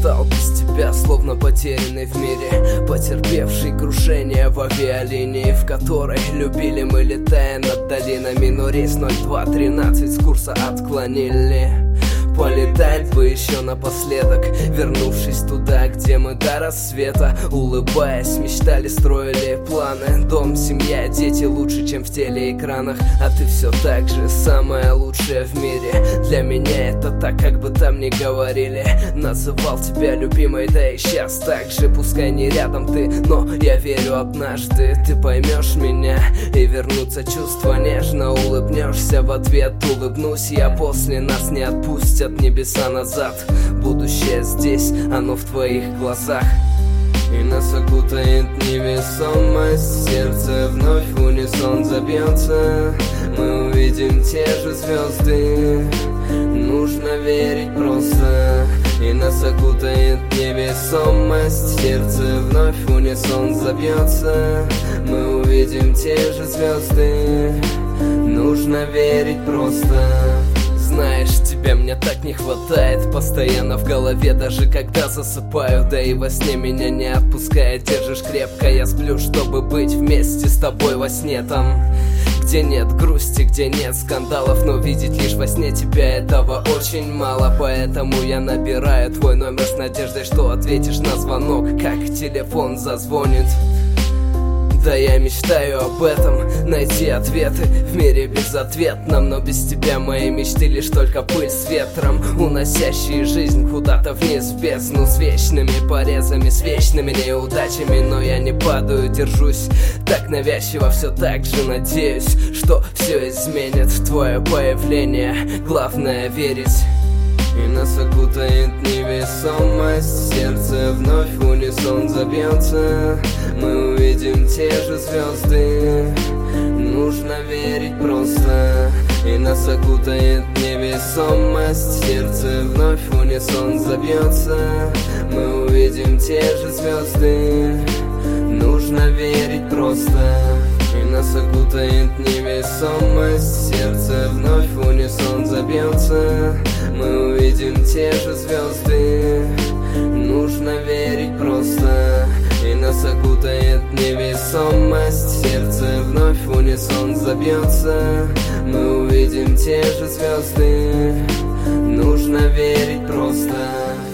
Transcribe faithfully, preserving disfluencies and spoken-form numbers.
стал без тебя словно потерянный в мире, потерпевший крушение в авиалинии, в которой любили мы, летая над долинами. Но рейс ноль два тринадцать с курса отклонили. Полетать бы еще напоследок, вернувшись туда, где мы до рассвета, улыбаясь, мечтали, строили планы. Дом, семья, дети лучше, чем в телеэкранах. А ты все так же самое лучшее в мире. Для меня это так, как бы там ни говорили. Называл тебя любимой, да и сейчас так же. Пускай не рядом ты, но я верю, однажды ты поймешь меня, и вернутся чувства, нежно улыбнешься в ответ. Улыбнусь я, после нас не отпустят небеса назад. Будущее здесь, оно в твоих глазах. И нас окутает невесомость, сердце вновь в унисон забьется. Мы увидим те же звезды, нужно верить просто. И нас окутает невесомость, сердце вновь в унисон забьется. Мы увидим те же звезды, нужно верить просто. Знаешь, тебя мне так не хватает постоянно в голове, даже когда засыпаю. Да и во сне меня не отпускает, держишь крепко. Я сплю, чтобы быть вместе с тобой во сне. Там, где нет грусти, где нет скандалов, но видеть лишь во сне тебя, этого очень мало. Поэтому я набираю твой номер с надеждой, что ответишь на звонок, как телефон зазвонит. Да, я мечтаю об этом, найти ответы в мире безответном. Но без тебя мои мечты лишь только пыль с ветром, уносящие жизнь куда-то вниз в бездну, с вечными порезами, с вечными неудачами. Но я не падаю, держусь так навязчиво, все так же надеюсь, что все изменит твое появление. Главное верить. И нас окутает невесомость, сердце вновь в унисон забьется. Мы увидим те же звезды, нужно верить просто. И нас окутает невесомость, сердце вновь в унисон забьется. Мы увидим те же звезды, нужно верить просто. И нас окутает невесомость, сердце вновь в унисон забьется. Мы увидим те же звезды, нужно верить просто. И нас окутает невесомость, сердце вновь в унисон забьется. Мы увидим те же звезды, нужно верить просто.